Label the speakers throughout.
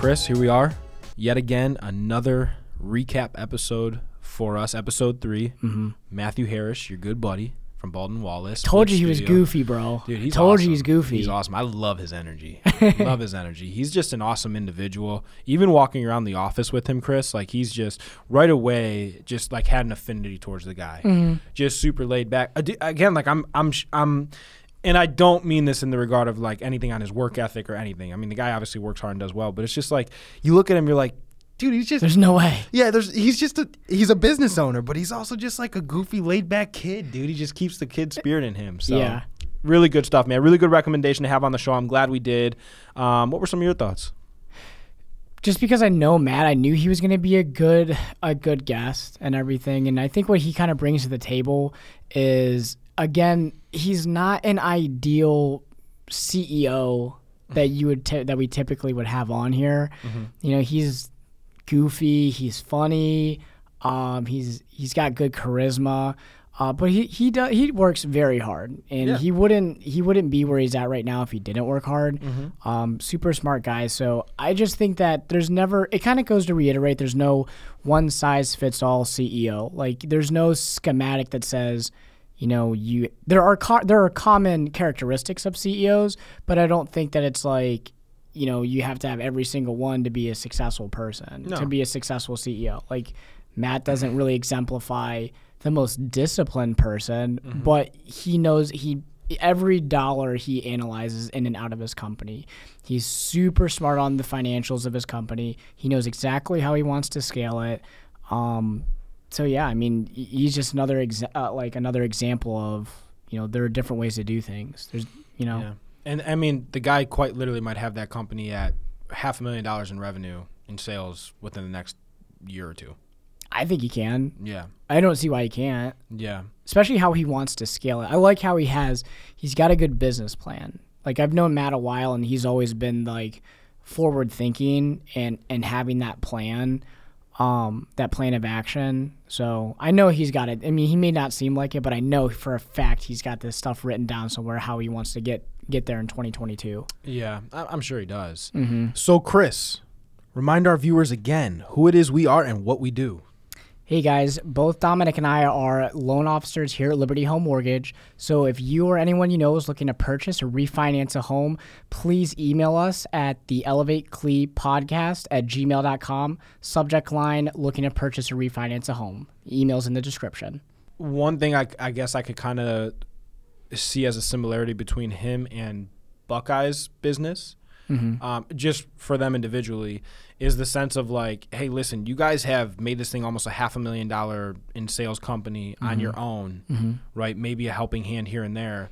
Speaker 1: Chris, here we are. Yet again, another recap episode for us. Episode 3.
Speaker 2: Mm-hmm.
Speaker 1: Matthew Harris, your good buddy from Baldwin Wallace.
Speaker 2: Told you he was goofy, bro.
Speaker 1: Dude, he's
Speaker 2: Told
Speaker 1: awesome.
Speaker 2: you he's goofy.
Speaker 1: He's awesome. I love his energy. Love his energy. He's just an awesome individual. Even walking around the office with him, Chris, like he's just right away just like had an affinity towards the guy.
Speaker 2: Mm-hmm.
Speaker 1: Just super laid back. Again, like I'm and I don't mean this in the regard of like anything on his work ethic or anything. I mean, the guy obviously works hard and does well, but it's just like you look at him, you're like, dude, he's just.
Speaker 2: There's no way.
Speaker 1: Yeah, he's a business owner, but he's also just like a goofy, laid back kid, dude. He just keeps the kid spirit in him. So
Speaker 2: Yeah.
Speaker 1: really good stuff, man. Really good recommendation to have on the show. I'm glad we did. What were some of your thoughts?
Speaker 2: Just because I know Matt, I knew he was going to be a good guest and everything. And I think what he kind of brings to the table is, again, he's not an ideal CEO that you would that we typically would have on here.
Speaker 1: Mm-hmm.
Speaker 2: You know, he's goofy, he's funny, he's got good charisma. But he works very hard, and
Speaker 1: Yeah.
Speaker 2: he wouldn't be where he's at right now if he didn't work hard.
Speaker 1: Mm-hmm.
Speaker 2: Super smart guy. So I just think that it kind of goes to reiterate, there's no one size fits all CEO. Like there's no schematic that says, you know, there are common characteristics of CEOs, but I don't think that it's like, you know, you have to have every single one to be a successful person,
Speaker 1: No.
Speaker 2: to be a successful CEO. Like Matt doesn't really exemplify the most disciplined person,
Speaker 1: Mm-hmm.
Speaker 2: but he knows every dollar he analyzes in and out of his company. He's super smart on the financials of his company. He knows exactly how he wants to scale it. So yeah, I mean, he's just another example of, you know, there are different ways to do things. There's, you know.
Speaker 1: Yeah. And I mean, the guy quite literally might have that company at $500,000 in revenue in sales within the next year or two.
Speaker 2: I think he can.
Speaker 1: Yeah.
Speaker 2: I don't see why he can't.
Speaker 1: Yeah.
Speaker 2: Especially how he wants to scale it. I like how he's got a good business plan. Like I've known Matt a while, and he's always been like forward thinking and having that plan of action. So I know he's got it. I mean, he may not seem like it, but I know for a fact he's got this stuff written down somewhere how he wants to get there in 2022.
Speaker 1: Yeah, I'm sure he does.
Speaker 2: Mm-hmm.
Speaker 1: So, Chris, remind our viewers again who it is we are and what we do.
Speaker 2: Hey guys, both Dominic and I are loan officers here at Liberty Home Mortgage. So if you or anyone you know is looking to purchase or refinance a home, please email us at the elevateclepodcast@gmail.com. Subject line, looking to purchase or refinance a home. Email's in the description.
Speaker 1: One thing I guess I could kind of see as a similarity between him and Buckeye's business, just for them individually, is the sense of like, hey, listen, you guys have made this thing almost $500,000 in sales company on your own, right? Maybe a helping hand here and there.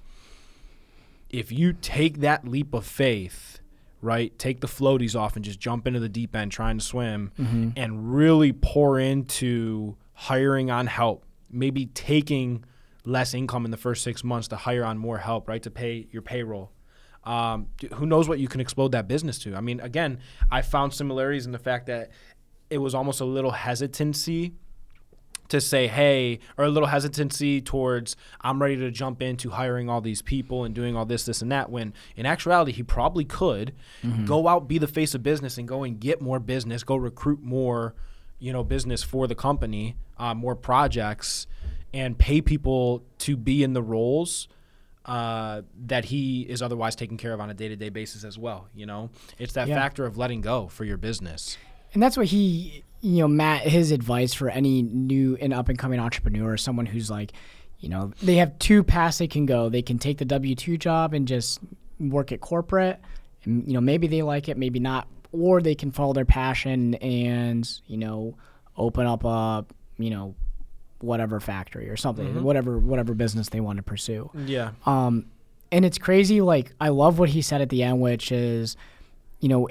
Speaker 1: If you take that leap of faith, right, take the floaties off and just jump into the deep end trying to swim and really pour into hiring on help, maybe taking less income in the first 6 months to hire on more help, right, to pay your payroll. Who knows what you can explode that business to? I mean, again, I found similarities in the fact that it was almost a little hesitancy to say, hey, or a little hesitancy towards I'm ready to jump into hiring all these people and doing all this, and that, when in actuality he probably could go out, be the face of business and go and get more business, go recruit more, you know, business for the company, more projects, and pay people to be in the roles that he is otherwise taken care of on a day-to-day basis as well. You know, it's that factor of letting go for your business.
Speaker 2: And that's what Matt, his advice for any new and up-and-coming entrepreneur, someone who's like, you know, they have two paths they can go. They can take the W-2 job and just work at corporate, and, you know, maybe they like it, maybe not, or they can follow their passion and, you know, open up a, you know, whatever factory or something, whatever business they want to pursue.
Speaker 1: Yeah.
Speaker 2: And it's crazy. Like, I love what he said at the end, which is, you know,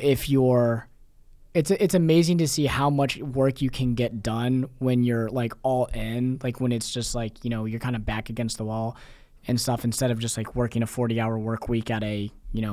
Speaker 2: it's amazing to see how much work you can get done when you're like all in, like when it's just like, you know, you're kind of back against the wall and stuff, instead of just like working a 40-hour work week at a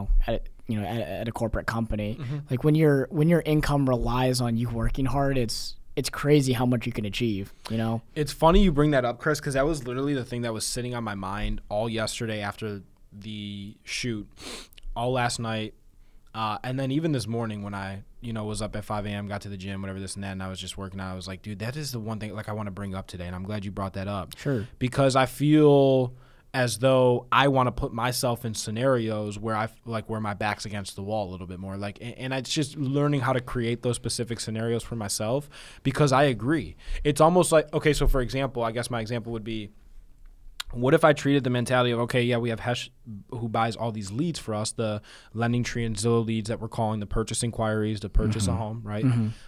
Speaker 2: corporate company. Like when your income relies on you working hard, it's crazy how much you can achieve, you know?
Speaker 1: It's funny you bring that up, Chris, because that was literally the thing that was sitting on my mind all yesterday after the shoot, all last night. And then even this morning when I, was up at 5 a.m., got to the gym, whatever, this and that, and I was just working out, I was like, dude, that is the one thing I want to bring up today. And I'm glad you brought that up.
Speaker 2: Sure.
Speaker 1: Because I feel as though I want to put myself in scenarios where where my back's against the wall a little bit more. And it's just learning how to create those specific scenarios for myself, because I agree. It's almost like, okay, so for example, I guess my example would be, what if I treated the mentality of, okay, yeah, we have Hesh who buys all these leads for us, the LendingTree and Zillow leads that we're calling the purchase inquiries to purchase a home, right?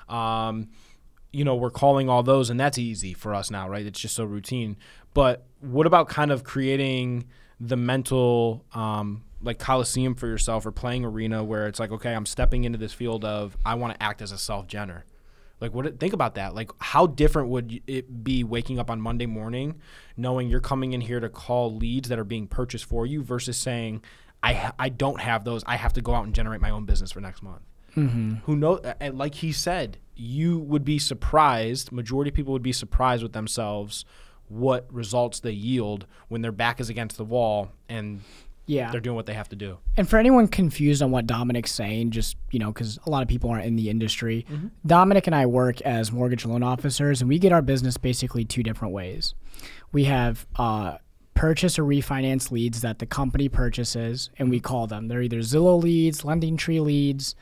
Speaker 1: We're calling all those, and that's easy for us now, right? It's just so routine. But what about kind of creating the mental coliseum for yourself, or playing arena where it's like, okay, I'm stepping into this field of I want to act as a self-genner. Think about that. Like, how different would it be waking up on Monday morning knowing you're coming in here to call leads that are being purchased for you versus saying, I don't have those. I have to go out and generate my own business for next month. Mm-hmm. Who knows? And like he said, you would be surprised. Majority of people would be surprised with themselves what results they yield when their back is against the wall and they're doing what they have to do.
Speaker 2: And for anyone confused on what Dominic's saying, just, because a lot of people aren't in the industry, Dominic and I work as mortgage loan officers, and we get our business basically two different ways. We have purchase or refinance leads that the company purchases, and we call them. They're either Zillow leads, LendingTree leads,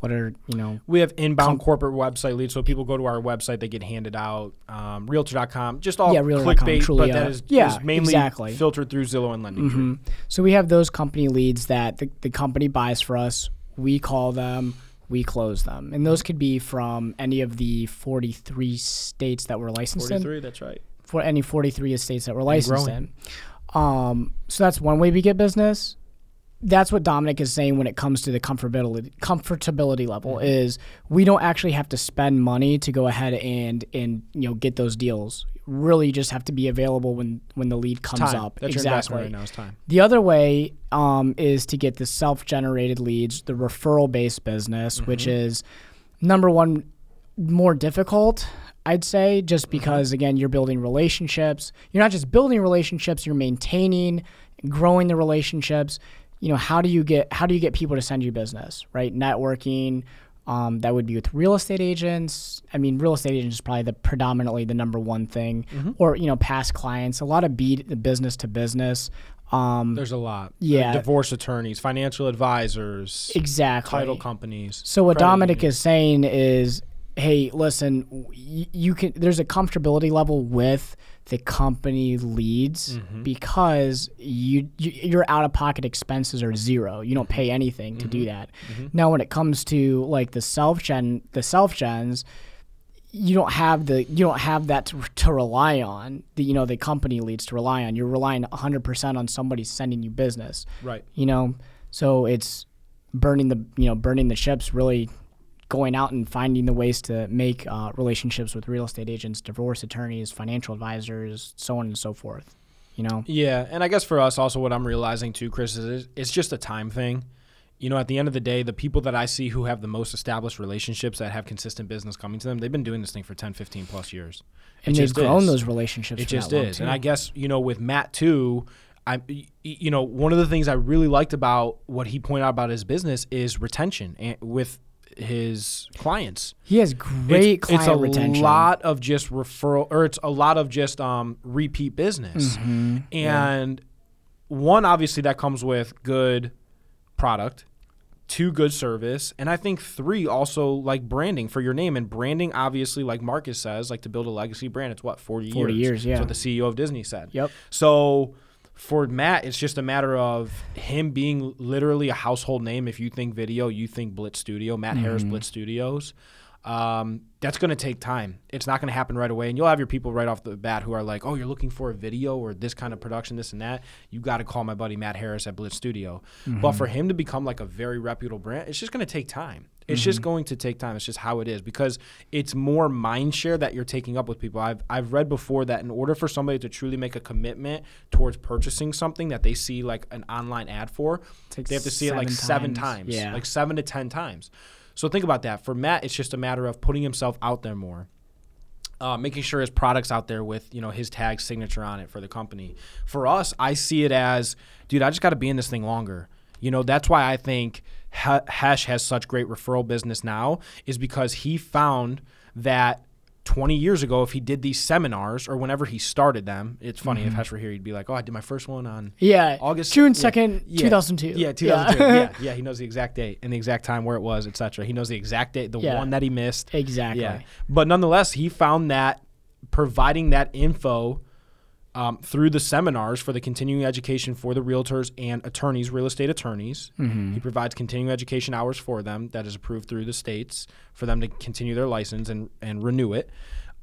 Speaker 1: we have inbound corporate website leads. So people go to our website, they get handed out, Realtor.com, just all clickbait,
Speaker 2: Trulia.
Speaker 1: But that is mainly filtered through Zillow and LendingTree.
Speaker 2: Mm-hmm. So we have those company leads that the company buys for us. We call them, we close them. And those could be from any of the 43 states that we're licensed
Speaker 1: 43,
Speaker 2: in.
Speaker 1: that's right.
Speaker 2: For any 43 states that we're licensed in. So that's one way we get business. That's what Dominic is saying when it comes to the comfortability level, is we don't actually have to spend money to go ahead and get those deals. Really, you just have to be available when the lead comes up.
Speaker 1: That's your investment right now, is time.
Speaker 2: The other way is to get the self-generated leads, the referral-based business, which is, number one, more difficult, I'd say, just because, again, you're building relationships. You're not just building relationships, you're maintaining, growing the relationships. How do you get people to send you business, right? Networking, that would be with real estate agents. I mean, real estate agents is probably predominantly the number one thing, or, past clients, a lot of business to business.
Speaker 1: There's a lot.
Speaker 2: Yeah.
Speaker 1: Divorce attorneys, financial advisors.
Speaker 2: Exactly.
Speaker 1: Title companies.
Speaker 2: So what Dominic is saying is, hey, listen, there's a comfortability level with the company leads because your out-of-pocket expenses are zero. You don't pay anything to do that. Now, when it comes to like the self-gens, you don't have that to rely on. The company leads to rely on. You're relying 100% on somebody sending you business.
Speaker 1: Right.
Speaker 2: So it's burning the ships, really going out and finding the ways to make relationships with real estate agents, divorce attorneys, financial advisors, so on and so forth.
Speaker 1: Yeah, and I guess for us also what I'm realizing too, Chris, is it's just a time thing. At the end of the day, the people that I see who have the most established relationships that have consistent business coming to them, they've been doing this thing for 10, 15 plus years.
Speaker 2: And they've grown those relationships.
Speaker 1: It just is. And I guess, with Matt too, one of the things I really liked about what he pointed out about his business is retention and with his clients.
Speaker 2: He has great client retention.
Speaker 1: It's a lot of just referral, or it's a lot of just repeat business. And one, obviously that comes with good product. 2, good service, and I think 3, also like branding for your name. And branding, obviously, like Marcus says, like to build a legacy brand, it's 40 years?
Speaker 2: 40 years, yeah.
Speaker 1: That's what the CEO of Disney said.
Speaker 2: Yep.
Speaker 1: So for Matt, it's just a matter of him being literally a household name. If you think video, you think Blitz Studio, Matt Harris Blitz Studios. That's going to take time. It's not going to happen right away. And you'll have your people right off the bat who are like, oh, you're looking for a video or this kind of production, this and that. You got to call my buddy Matt Harris at Blitz Studio. But for him to become like a very reputable brand, it's just going to take time. It's just going to take time. It's just how it is, because it's more mind share that you're taking up with people. I've read before that in order for somebody to truly make a commitment towards purchasing something that they see like an online ad for, they have to see it like 7 times, like 7 to 10 times. So think about that. For Matt, it's just a matter of putting himself out there more, making sure his product's out there with, his tag signature on it for the company. For us, I see it as, dude, I just got to be in this thing longer. You know, that's why I think Hesh has such great referral business now, is because he found that 20 years ago, if he did these seminars or whenever he started them, it's funny, if Hesh were here, he'd be like, oh, I did my first one on August
Speaker 2: June 2nd, 2002.
Speaker 1: Yeah, 2002. Yeah, he knows the exact date and the exact time where it was, etc. He knows the exact date, the one that he missed.
Speaker 2: Exactly.
Speaker 1: Yeah. But nonetheless, he found that providing that info through the seminars for the continuing education for the realtors and attorneys, real estate attorneys. He provides continuing education hours for them that is approved through the states for them to continue their license and renew it.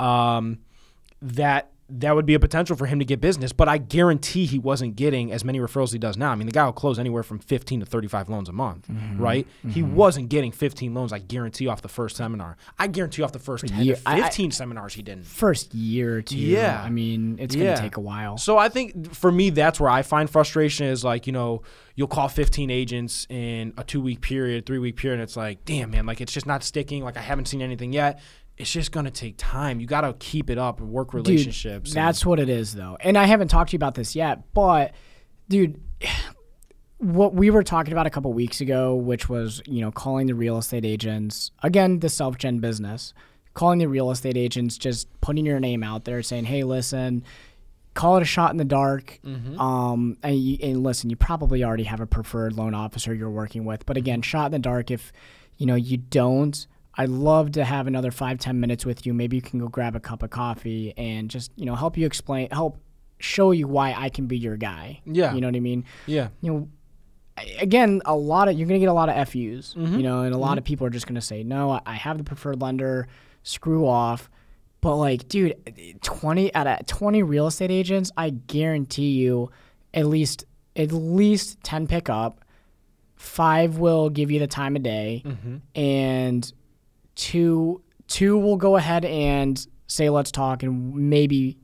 Speaker 1: That would be a potential for him to get business, but I guarantee he wasn't getting as many referrals as he does now. I mean, the guy will close anywhere from 15 to 35 loans a month, right? He wasn't getting 15 loans, I guarantee, off the first seminar. I guarantee off the first 10 to 15 seminars he didn't.
Speaker 2: First year or two. Yeah. I mean, it's going to take a while.
Speaker 1: So I think for me, that's where I find frustration is like, you know, you'll call 15 agents in a 2-week period, 3-week period, and it's like, damn, man, like it's just not sticking. Like I haven't seen anything yet. It's just going to take time. You got to keep it up and work relationships.
Speaker 2: Dude, that's what it is, though. And I haven't talked to you about this yet, but, dude, what we were talking about a couple weeks ago, which was, you know, calling the real estate agents, again, the self-gen business, calling the real estate agents, just putting your name out there, saying, hey, listen, call it a shot in the dark. And listen, you probably already have a preferred loan officer you're working with. But, again, shot in the dark, if, you know, you don't, I'd love to have another 5-10 minutes with you. Maybe you can go grab a cup of coffee and just, you know, help show you why I can be your guy.
Speaker 1: Yeah.
Speaker 2: You know what I mean?
Speaker 1: Yeah.
Speaker 2: You know, again, you're going to get a lot of FUs, you know, and a lot of people are just going to say, no, I have the preferred lender, screw off. But like, dude, 20 real estate agents, I guarantee you at least 10 pick up, 5 will give you the time of day, and two will go ahead and say, let's talk, and maybe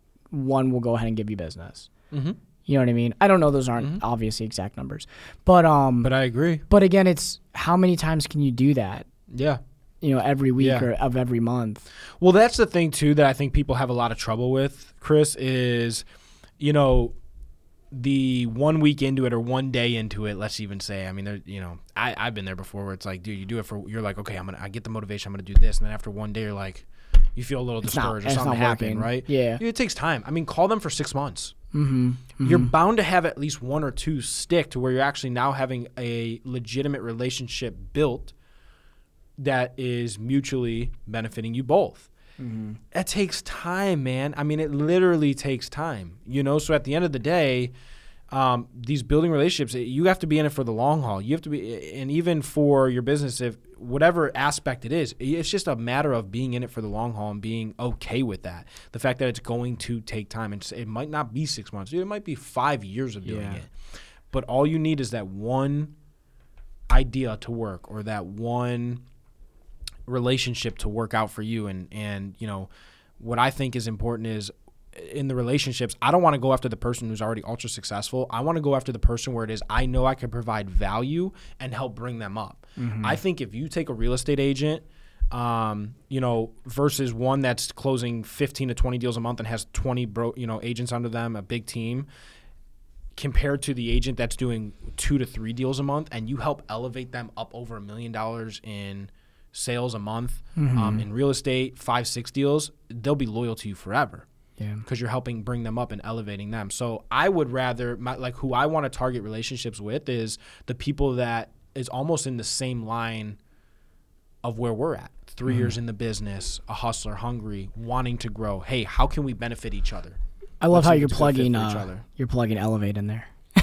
Speaker 2: 1 will go ahead and give you business. You know what I mean? I don't know. Those aren't obviously exact numbers, but
Speaker 1: I agree.
Speaker 2: But again, it's how many times can you do that?
Speaker 1: Yeah.
Speaker 2: You know, every week or of every month.
Speaker 1: Well, that's the thing too that I think people have a lot of trouble with, Chris, is, you know, the 1 week into it or 1 day into it, let's even say, I mean, you know, I've been there before where it's like, dude, you do it you're like, okay, I get the motivation, I'm going to do this. And then after 1 day, you're like, you feel a little discouraged or something happened, right?
Speaker 2: Yeah.
Speaker 1: Dude, it takes time. I mean, call them for 6 months. You're bound to have at least 1 or 2 stick to where you're actually now having a legitimate relationship built that is mutually benefiting you both. It takes time, man. I mean, it literally takes time, you know? So at the end of the day, these building relationships, you have to be in it for the long haul. You have to be, and even for your business, if whatever aspect it is, it's just a matter of being in it for the long haul and being okay with that. The fact that it's going to take time, and it might not be 6 months, it might be 5 years of doing it. But all you need is that one idea to work, or that one relationship to work out for you. And you know, what I think is important is, in the relationships, I don't want to go after the person who's already ultra successful. I want to go after the person where it is I know I can provide value and help bring them up. I think if you take a real estate agent, you know, versus one that's closing 15 to 20 deals a month and has 20 agents under them, a big team, compared to the agent that's doing 2 to 3 deals a month, and you help elevate them up over $1 million in sales a month, in real estate, 5-6 deals, they'll be loyal to you forever. Yeah, because you're helping bring them up and elevating them. So I would rather, who I want to target relationships with is the people that is almost in the same line of where we're at. 3 years in the business, a hustler, hungry, wanting to grow. Hey, how can we benefit each other?
Speaker 2: I love how you're plugging Elevate in there.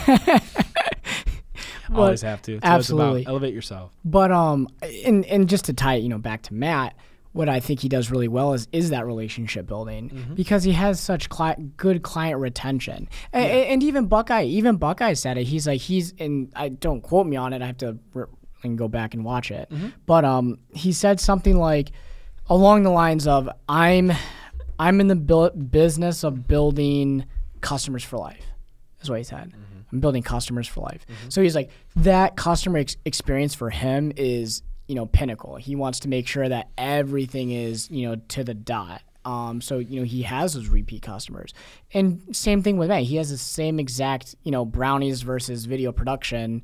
Speaker 1: Always have to. It's
Speaker 2: absolutely.
Speaker 1: About elevate yourself.
Speaker 2: But and just to tie it, back to Matt, what I think he does really well is that relationship building, because he has such good client retention. And even Buckeye said it. He's like, I don't quote me on it. I have to and go back and watch it. But he said something like along the lines of, I'm in the business of building customers for life. That's what he said. I'm building customers for life. So he's like, that customer experience for him is, pinnacle. He wants to make sure that everything is, to the dot. So, he has those repeat customers. And same thing with Matt. He has the same exact, brownies versus video production.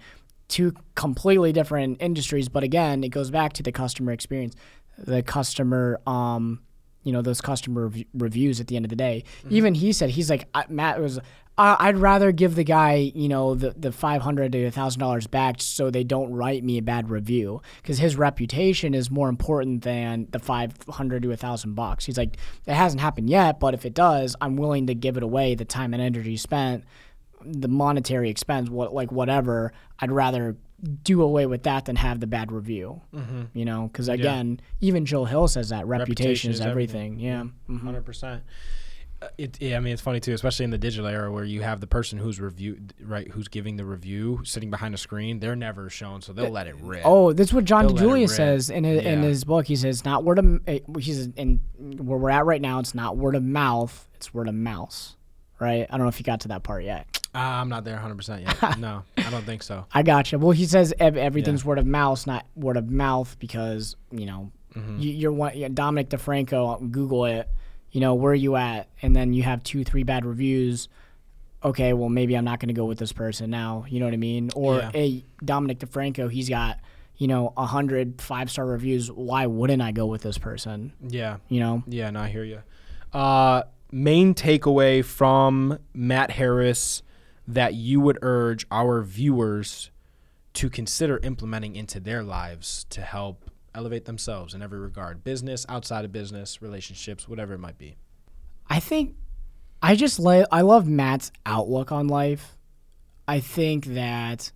Speaker 2: two completely different industries. But again, it goes back to the customer experience, the customer, those customer reviews at the end of the day. Mm-hmm. Even he said, he's like, Matt was, I'd rather give the guy, the $500 to $1,000 back so they don't write me a bad review, because his reputation is more important than the $500 to $1,000. He's like, it hasn't happened yet, but if it does, I'm willing to give it away. The time and energy spent, the monetary expense, whatever. I'd rather do away with that than have the bad review. Mm-hmm. Because again, even Joe Hill says that reputation is everything. Yeah,
Speaker 1: 100%. It's funny too, especially in the digital era where you have the person who's giving the review sitting behind a screen. They're never shown, so they'll let it rip.
Speaker 2: Oh, that's what John DeJulia says in his book. He says not word of. He says, in where we're at right now, it's not word of mouth, it's word of mouse. Right? I don't know if you got to that part yet.
Speaker 1: I'm not there 100% yet. No, I don't think so.
Speaker 2: I gotcha. Well, he says everything's word of mouse, not word of mouth, because you're Dominic DeFranco. Google it. Where are you at? And then you have 2-3 bad reviews. Okay, well, maybe I'm not going to go with this person now. You know what I mean? Or, hey, Dominic DeFranco, he's got, 100 5-star reviews. Why wouldn't I go with this person?
Speaker 1: Yeah.
Speaker 2: Yeah,
Speaker 1: no, I hear you. Main takeaway from Matt Harris that you would urge our viewers to consider implementing into their lives to help elevate themselves in every regard, business, outside of business, relationships, whatever it might be.
Speaker 2: I think I love Matt's outlook on life. I think that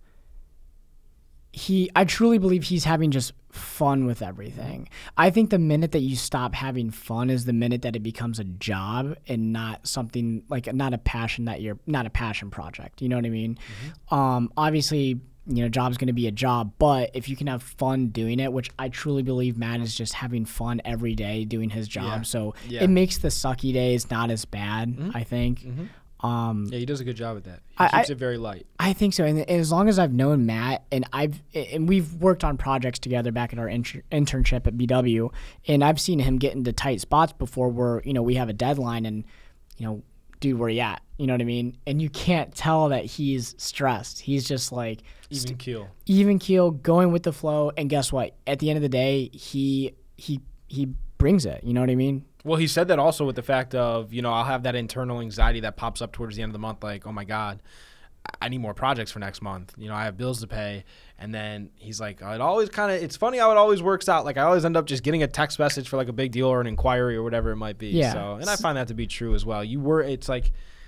Speaker 2: I truly believe he's having just fun with everything. I think the minute that you stop having fun is the minute that it becomes a job and not something not a passion not a passion project. You know what I mean? Mm-hmm. Obviously, job's going to be a job, but if you can have fun doing it, which I truly believe Matt is just having fun every day doing his job. So it makes the sucky days not as bad, I think. Mm-hmm.
Speaker 1: He does a good job at that. He keeps it very light.
Speaker 2: I think so. And as long as I've known Matt, and we've worked on projects together back at our internship at BW, and I've seen him get into tight spots before where, we have a deadline and, dude, where you at? You know what I mean? And you can't tell that he's stressed. He's just like even keel, going with the flow. And guess what? At the end of the day, he brings it. You know what I mean?
Speaker 1: Well, he said that also with the fact of, I'll have that internal anxiety that pops up towards the end of the month, like, oh my God, I need more projects for next month. I have bills to pay. And then he's like, it's funny how it always works out. Like, I always end up just getting a text message for like a big deal or an inquiry or whatever it might be. Yeah. So, and I find that to be true as well. It's like,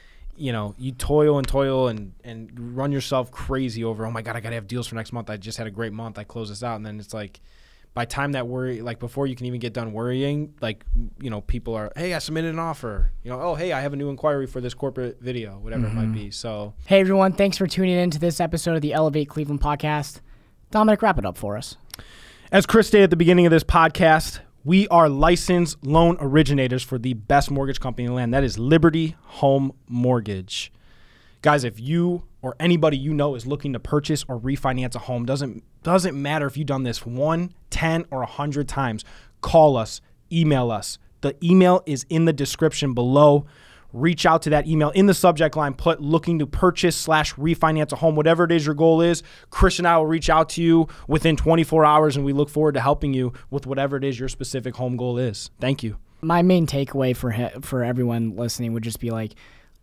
Speaker 1: you toil and run yourself crazy over, oh my God, I got to have deals for next month. I just had a great month. I close this out. And then it's like, by the time that worry, like before you can even get done worrying, like, people are, hey, I submitted an offer. Oh, hey, I have a new inquiry for this corporate video, whatever it might be. So,
Speaker 2: hey, everyone, thanks for tuning in to this episode of the Elevate Cleveland podcast. Dominic, wrap it up for us.
Speaker 1: As Chris stated at the beginning of this podcast, we are licensed loan originators for the best mortgage company in the land. That is Liberty Home Mortgage. Guys, if you or anybody is looking to purchase or refinance a home, doesn't matter if you've done this 1, 10, or 100 times, call us, email us. The email is in the description below. Reach out to that email. In the subject line, put looking to purchase / refinance a home. Whatever it is your goal is, Chris and I will reach out to you within 24 hours, and we look forward to helping you with whatever it is your specific home goal is. Thank you.
Speaker 2: My main takeaway for everyone listening would just be like,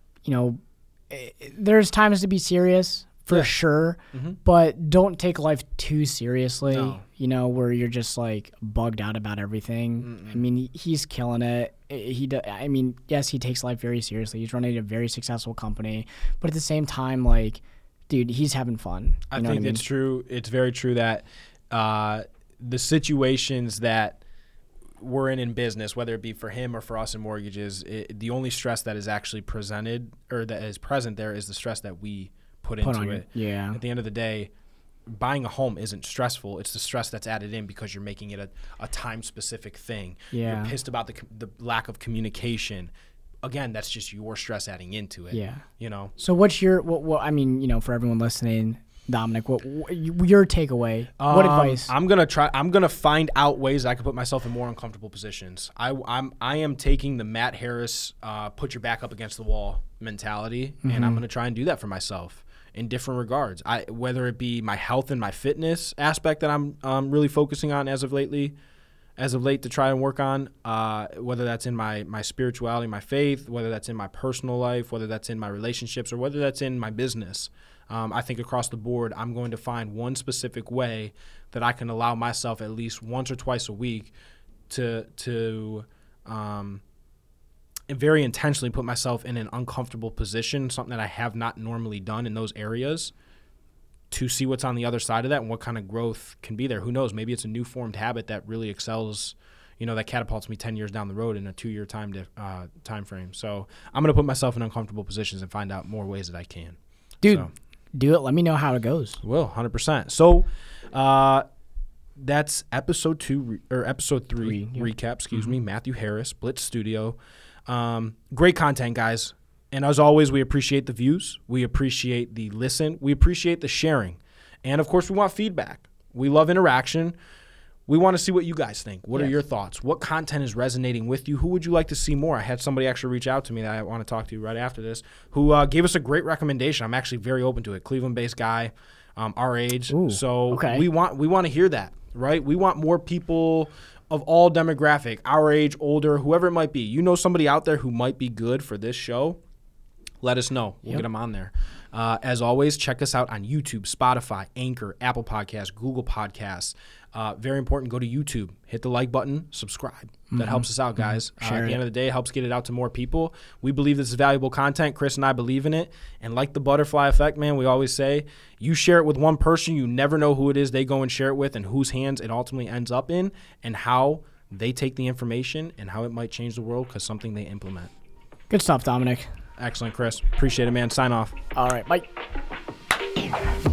Speaker 2: there's times to be serious for sure, but don't take life too seriously, where you're just like bugged out about everything. I mean, he's killing it. Yes, he takes life very seriously. He's running a very successful company, but at the same time, like, dude, he's having fun.
Speaker 1: I think it's true. It's very true that the situations that we're in business, whether it be for him or for us in mortgages, the only stress that is actually presented or that is present there is the stress that we put into it.
Speaker 2: Yeah.
Speaker 1: At the end of the day, buying a home isn't stressful. It's the stress that's added in because you're making it a time-specific thing.
Speaker 2: Yeah.
Speaker 1: You're pissed about the lack of communication. Again, that's just your stress adding into it.
Speaker 2: Yeah. So what's your for everyone listening, Dominic, what your takeaway? What advice?
Speaker 1: I'm gonna find out ways I can put myself in more uncomfortable positions. I am taking the Matt Harris put your back up against the wall mentality, and I'm gonna try and do that for myself. in different regards. Whether it be my health and my fitness aspect that I'm really focusing on as of late to try and work on, whether that's in my spirituality, my faith, whether that's in my personal life, whether that's in my relationships, or whether that's in my business. I think across the board, I'm going to find one specific way that I can allow myself at least once or twice a week to very intentionally put myself in an uncomfortable position, something that I have not normally done in those areas, to see what's on the other side of that and what kind of growth can be there. Who knows? Maybe it's a new formed habit that really excels, that catapults me 10 years down the road in a 2-year time frame. So I'm going to put myself in uncomfortable positions and find out more ways that I can.
Speaker 2: Dude, do it. Let me know how it goes.
Speaker 1: Will, 100%. So that's episode 3 recap, excuse me, Matthew Harris, Blitz Studio. Great content, guys. And as always, we appreciate the views. We appreciate the listen. We appreciate the sharing. And, of course, we want feedback. We love interaction. We want to see what you guys think. What are your thoughts? What content is resonating with you? Who would you like to see more? I had somebody actually reach out to me that I want to talk to right after this who gave us a great recommendation. I'm actually very open to it. Cleveland-based guy, our age.
Speaker 2: Ooh,
Speaker 1: so
Speaker 2: okay.
Speaker 1: we want to hear that, right? We want more people of all demographic, our age, older, whoever it might be. You know somebody out there who might be good for this show? Let us know. We'll get them on there. As always, check us out on YouTube, Spotify, Anchor, Apple Podcasts, Google Podcasts. Very important, go to YouTube. Hit the like button, subscribe. That helps us out, guys. At the end of the day, it helps get it out to more people. We believe this is valuable content. Chris and I believe in it. And like the butterfly effect, man, we always say, you share it with one person, you never know who it is they go and share it with and whose hands it ultimately ends up in and how they take the information and how it might change the world because something they implement.
Speaker 2: Good stuff, Dominic.
Speaker 1: Excellent, Chris. Appreciate it, man. Sign off.
Speaker 2: All right, bye.